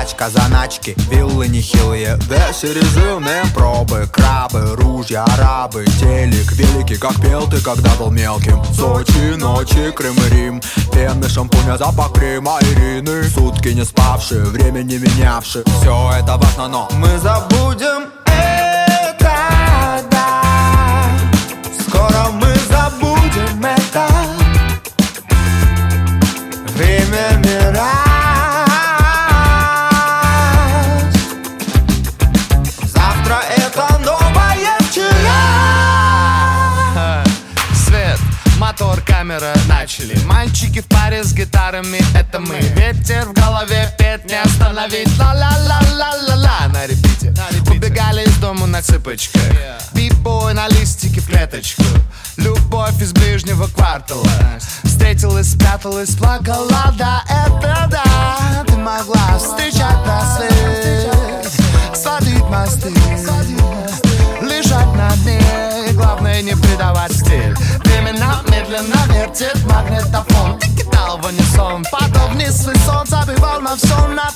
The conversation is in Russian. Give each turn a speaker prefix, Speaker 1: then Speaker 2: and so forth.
Speaker 1: тачка, заначки, виллы нехилые, весь режимы, пробы, крабы, ружья, арабы, телек, великий, как пел ты, когда был мелким. Сочи, ночи, Крым и Рим, пены, шампуня, запах крема, Ирины. Сутки не спавшие, время не менявшие. Все это важно, но мы забудем это, да. Скоро мы забудем это. Время мирать. Завтра это новое вчера.
Speaker 2: Свет, мотор, камера, начали. Мальчики в паре с гитарами, это мы. Ветер в голове, петь не остановить. Ла-ла-ла-ла-ла-ла на репите. Убегали из дома на цыпочках. Бибой на листике в клеточку. Любовь из ближнего квартала. Встретилась, спряталась, плакала. Да, это да. Ты могла встречать рассвет, садить мосты, лежать на дне. Главное не предавать стиль. Времена медленно вертит магнитофон. Ты кидал в унисон, падал вниз свой сон, забивал на все, на